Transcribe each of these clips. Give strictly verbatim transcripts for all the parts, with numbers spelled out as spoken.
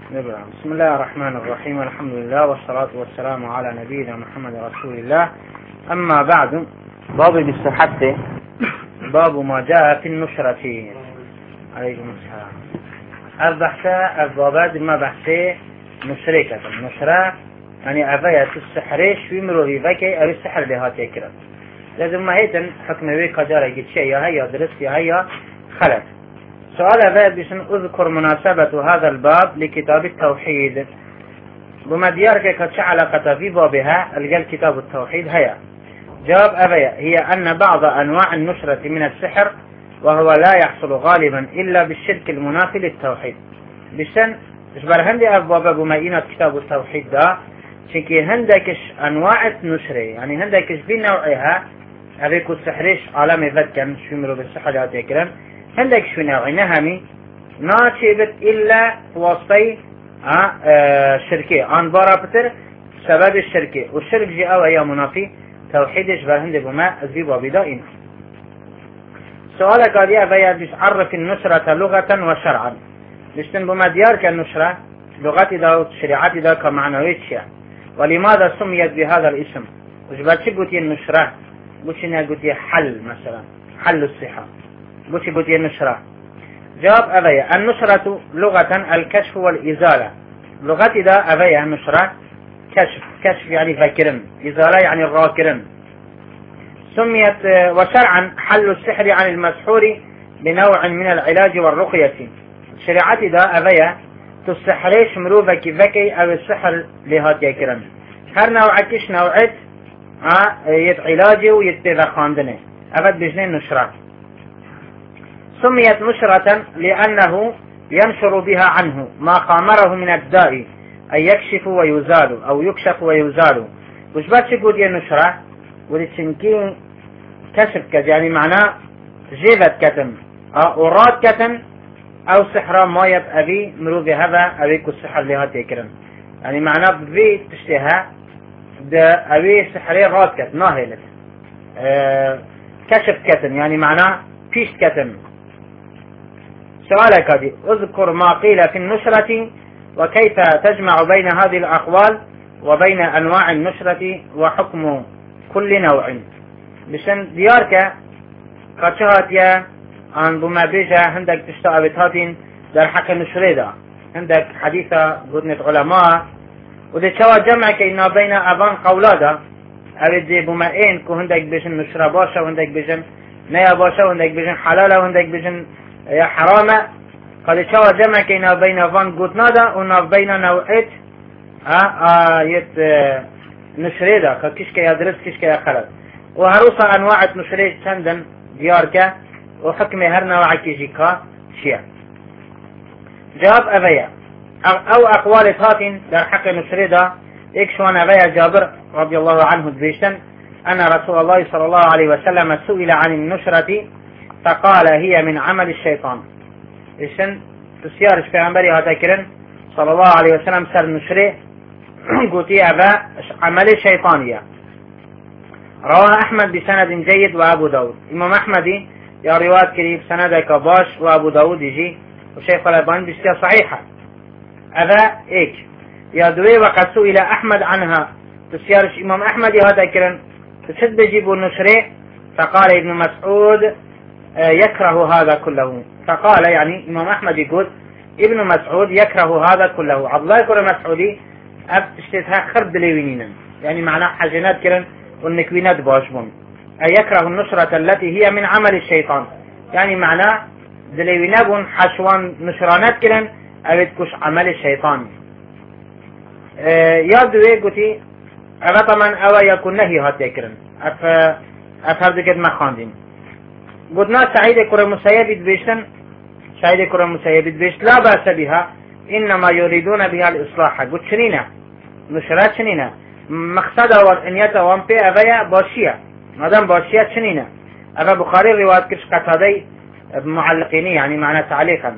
بسم الله الرحمن الرحيم، الحمد لله والصلاة والسلام على نبينا محمد رسول الله. أما بعد، باب بالصحة، باب ما جاء في النشرة. عليكم السلام. البحث البابات ما بحث نشرة النشرة يعني أفيا السحر شوي مروي فكي أو السحر لها تكرر لازم ما هيتن حكم بيك جارة جد شيء هيا درست هيا خلت. سؤال أفيا بشن أذكر مناسبة هذا الباب لكتاب التوحيد بما ديارك قد علاقة في بابها الجل كتاب التوحيد هيا. جواب أفيا هي أن بعض أنواع النشرة من السحر وهو لا يحصل غالبا إلا بالشرك المنافي للتوحيد. بشن إشبار هندي أبواب بمائنة كتاب التوحيد ده شكي هندكش أنواع النشرة يعني هندكش بنوعها أبيكو السحريش عالمي ذكا شو يمرو بالسحر هاتيكرا هندكش بنوع نهمي ناتشبت إلا واسطي اه اه شركي عن بارابتر سبب الشركي والشرك جاء وهي منافي توحيد إشبار هندي بما أزيب وبدائنا. سؤالك هذه أبيا بيش عرف النشرة لغة وشرعا بيشتن بما ديار كالنشرة لغتي دا وشريعتي دا كمعنوية شيء. ولماذا سميت بهذا الاسم؟ وجبت شو قلتي النشرة؟ قلتي انها قلتي حل مثلا حل الصحة قلتي قلتي النشرة. جواب أبيا النشرة لغة الكشف والإزالة. لغتي دا أبيا النشرة كشف كشف يعني فكرن إزالة يعني الراكرن. سميت وشرعا حل السحر عن المسحور بنوع من العلاج والرقية. شريعتي دا أبيا تسحريش مروفة كيفكي أو السحر لهات يكرم هر نوعكش نوعت اه يت علاجي ويتبع خاندنه أبد بجنين نشرة. سميت نشرة لأنه ينشر بها عنه ما خامره من الداء أي يكشف ويزال أو يكشف ويزال. وش باتشكو دي النشرة ولتشنكين كشف كت يعني معناه جيبت كتم اه وراد كتم أو سحرة ما يبقى بي مروفي هذا أبيكو السحر لها تكرم يعني معناه بي تشتها ده أبي سحرية راد كتم ناهلت اه كشف كتم يعني معناه بيش كتم. سؤالك هذه اذكر ما قيل في النشرة وكيف تجمع بين هذه الأقوال وبين أنواع النشرة وحكم كل نوع. بشن ديارك قد شهت يا عن بما بيجا عندك تشتاق بتهاتين در حق النشرة ده عندك حديثة قدنة علماء وده شوى جمع كينا بين أبان قولادا أبدي بما إين كو عندك بيجن نشرة باشا وعندك بيجن نيا باشا وعندك بيجن حلالة وعندك بيجن يا حرامة. قد شوى جمع كينا بين أبان قدنا ده وناف بين نوعيت اه اه يت اه نشرة ده كيش كي يدرس كيش كي يخلط وهروسا أنواع نشرة سندن ديارك وحكم هر نوع كيجيكا شيء. جواب أبيا أو أقوال هاتين در حق نشريدا إكشوان أبيا جابر رضي الله عنه دبيشن أن رسول الله صلى الله عليه وسلم سئل عن النشرة فقال هي من عمل الشيطان. إشن تسيارش في عمبري هاتكرن صلى الله عليه وسلم سر نشري قوتي أبا عمل الشيطانية. رواه أحمد بسند جيد وأبو داود. إمام أحمدي يا روايات كريم سندك باش وابو داود يجي وشيخ الألباني بشتى صحيحة. هذا إيك يا دوي وقد سئل أحمد عنها تسيارش إمام أحمد هذا كرن تشد بجيب النشرة فقال ابن مسعود يكره هذا كله. فقال يعني إمام أحمد يقول ابن مسعود يكره هذا كله. عبد الله يقول مسعودي أب تشتها خرب دليوينين يعني معناه حجنات كرن والنكوينات باشبون أي يكره النشرة التي هي من عمل الشيطان يعني معناه دليوينابون حشوان نشرانات كلن أبتكش عمل الشيطان. اه يادوي قتي أغطمان أو يكون نهي هات يكرن أف أفهر ذكر ما خاندين قلنا سعيد كرة مسيبت بيشن سعيد كرة مسيبت بيش لا بأس بها إنما يريدون بها الإصلاح. قلت شنينة نشرات شنينة مقصد والإنية وانبي أبايا باشية مادام باشية شنينة. أبا بخاري رواية كرش قتادي معلقيني يعني معنى تعليقا.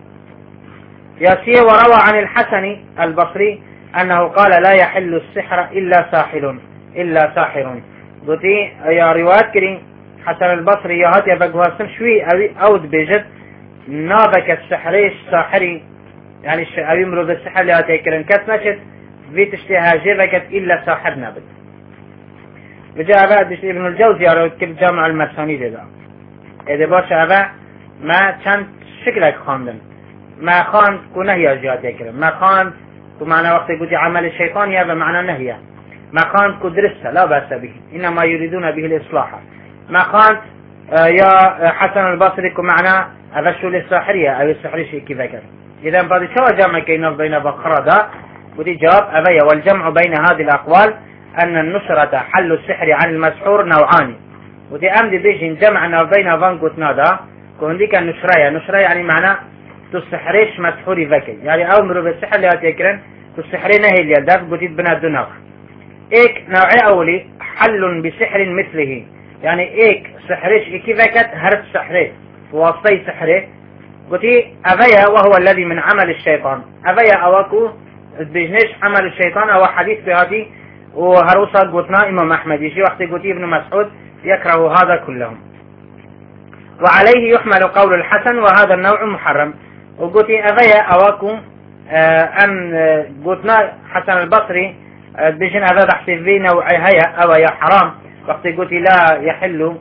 ياسية وروى عن الحسن البصري أنه قال لا يحل السحر إلا ساحر إلا ساحر. قلتي يا رواية كريم حسن البصري يا هاتي بقواسم شوي أود بيجد نابك السحريش ساحري يعني أبي مرو بالسحر لا تيكرن كت نشت في تشتها جيبكت إلا ساحر نابد. بجاء بعد ابن الجوزي على كتاب جامع المسانيد ده إذا باش أبا ما كان شكلك خاندن ما خان كونه هي جهات يكرم ما خان كمعنى وقت يقول عمل الشيطان يا بمعنى نهيه ما خان كدرسه لا بأس به إنما يريدون به الإصلاح ما خان آه يا حسن البصري كمعنى أبشوا للساحرية أو السحرية شيء كذا كذا. إذا بعد شو جمع كينا بين بقرة ده ودي جواب أبي والجمع بين هذه الأقوال أن النشرة حل السحر عن المسحور نوعان ودي أمد بيجي جمعنا بين فانقوت نادا كون دي كان نشرية نشرية يعني معنى تسحريش مسحوري ذكي يعني أمر بالسحر اللي هتيكرن تسحري نهي اللي يلدف قتيت بنا دوناخ إيك نوعي أولي حل بسحر مثله يعني إيك سحريش إيكي ذكت هرب سحري ووصي سحري قتي أبيا وهو الذي من عمل الشيطان أبيا أواكو بجنيش عمل الشيطان أو حديث بهذه وهروسا قتنا إمام أحمد يجي وقت قتي ابن مسعود يكره هذا كلهم وعليه يحمل قول الحسن وهذا النوع محرم وقتي أبيا أواكو أن قتنا حسن البصري بجن أبا بحثي في نوع هيا أو يا حرام وقت قتي لا يحل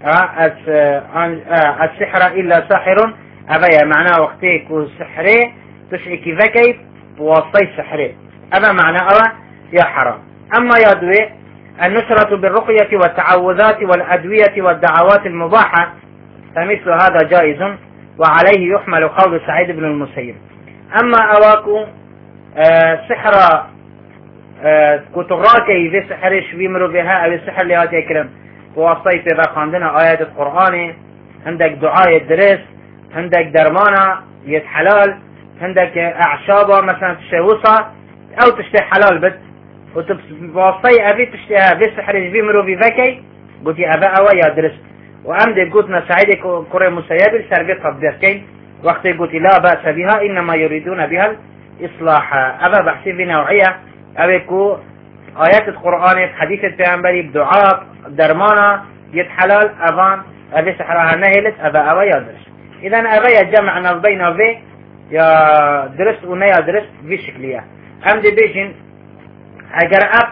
السحر إلا ساحر أبيا معناه وقتك وسحري تشعكي ذكي بواسطي سحري أما معنى أبا يا حرام. أما يدوي النشرة بالرقية والتعوذات والأدوية والدعوات المباحة فمثل هذا جائز وعليه يحمل قول سعيد بن المسيب. أما أواكو آه سحر آه كتغراكي في سحرش بيمروا بها أو السحر اللي هاتي كلام بواسطي إذا عندنا آيات القرآن عندك دعاء الدرس عندك درمانة يد حلال عندك أعشابة مثلا تشتهوصة أو تشتهي حلال بس وتبواسطي أبي تشتهيها بسحر بيمروا بذكي قلت أبا أويا درس وأمدي قلتنا سعيد كوري مسيابل سربيتها بدركين وقت قلت لا بأس بها إنما يريدون بها الإصلاح. أبا بحثي في نوعية أبيكو آيات القرآن حديث البيعنبري بدعاء درمانة يد حلال أبان أبي سحرها نهلت أبا أويا درس. إذا أبا جمعنا بين في يا درس ونيا درس في شكلية أمدي بيجن اگر اب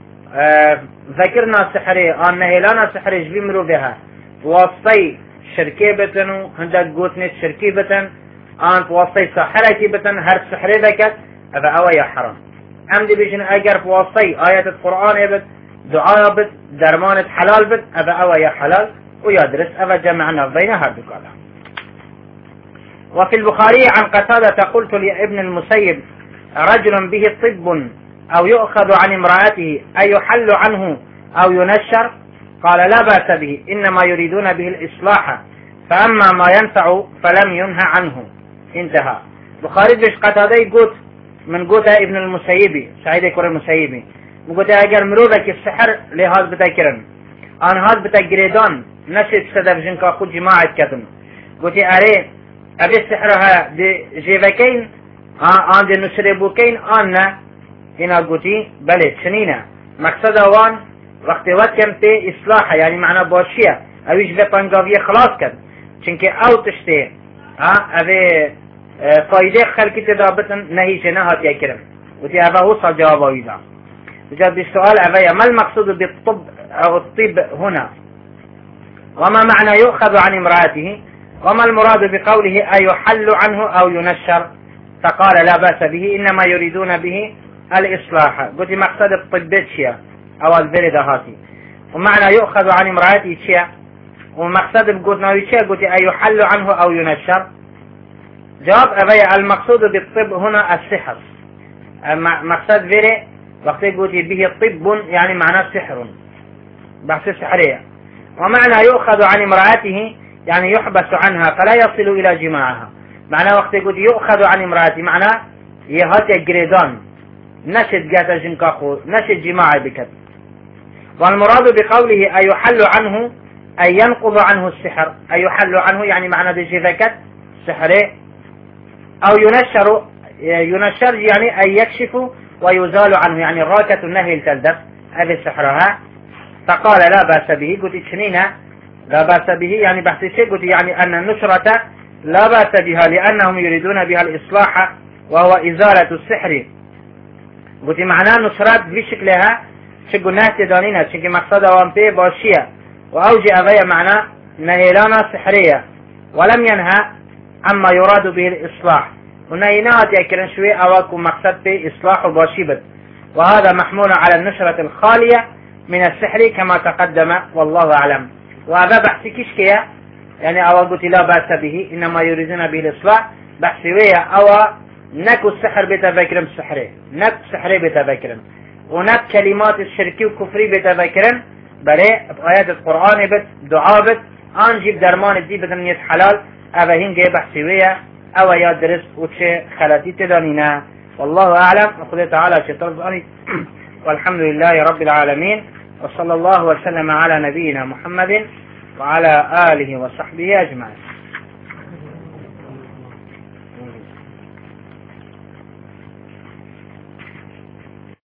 ذكرنا سحري آن نهيلانا سحري جبيمرو بها واسطي شركي بتنو هندك قوتني شركي بتن آن واسطي سحركي بتن هر سحري ذكت هذا أويا حرام. أمدي بيجن اگر واسطي آيات القرآن بت دعاء بت درمان حلال بت هذا أويا حلال ويدرس هذا جمعنا بين هذا كلام. وفي البخاري عن قتادة قلت لابن المسيب رجل به طب أو يؤخذ عن امرأته أي يحل عنه أو ينشر قال لا بأس به إنما يريدون به الإصلاح فأما ما ينفع فلم ينهى عنه انتهى. بخاري بش قتادي قلت من قلت ابن المسيبي سعيد كور المسيبي قلت أجر مروبك السحر لهذا بتاكرن أن هذا بتاكريدان نشد سدف جنكا خود جماعة كتن قلت أري أبي السحرها دي جيبكين آن دي نشربوكين آن هنا قلتي بله شنينة مقصد وان وقت وقت كم في إصلاح يعني معنى باشية أويش في طنقاوية خلاص كد چنك أو تشتي ها أبي فايدة خلقي تدابتن نهي شنهات يكرم وتي أبا وصل جواب ويدا. وجد بالسؤال أبايا ما المقصود بالطب أو الطب هنا وما معنى يؤخذ عن امرأته وما المراد بقوله أيحل عنه أو ينشر فقال لا بأس به إنما يريدون به الإصلاح. قلت مقصد الطب شيء أو البلد هاتي ومعنى يؤخذ عن امرأته شيء ومقصد بقولنا شيء قلت أيحل عنه أو ينشر. جواب أبي المقصود بالطب هنا السحر مقصد فيري وقت قلت به طب يعني معناه سحر بحث سحرية. ومعنى يؤخذ عن امرأته يعني يحبس عنها فلا يصل إلى جماعها معنى وقت قلت يؤخذ عن امرأته معناه يهاتي جريدان نشد جاتا جنكاخو نشد جماعي بكت. والمراد بقوله أيحل عنه أي ينقض عنه السحر أي يحل عنه يعني معنى دي ذكت سحره أو ينشر ينشر يعني أي يكشف ويزال عنه يعني الراكة النهي التلدف هذه سحرها. فقال لا بأس به قلت شنينة لا بأس به يعني بحث شيء قلت يعني أن النشرة لا بأس بها لأنهم يريدون بها الإصلاح وهو إزالة السحر. قلت معناه نشرات بشكلها شكو ناس تدانينها شكو مقصد وانبي باشية وأوجئ غير معناه نهيلانا سحرية، ولم ينهى عما يراد به الإصلاح، ونهينات يكرن شوي أواكم مقصد به إصلاح وباشيبت، وهذا محمول على النشرة الخالية من السحر كما تقدم والله أعلم. وهذا بحث كشكية يعني أول قلت لا بأس به، إنما يريدون به الإصلاح بحثوية أو نكو السحر بتذكرم السحري، نك سحري بتذكرم، ونك كلمات الشركي والكفري بتذكرم، بلي بآيات القرآن بت دعاء بت أنجيب درمان الدي بدن يت حلال أبهين جي بحثوية أو ياد درس وشي خلاتي تدانينا. والله أعلم. وقال تعالى شيطان والحمد لله رب العالمين، وصلى الله وسلم على نبينا محمد وعلى آله وصحبه أجمعين.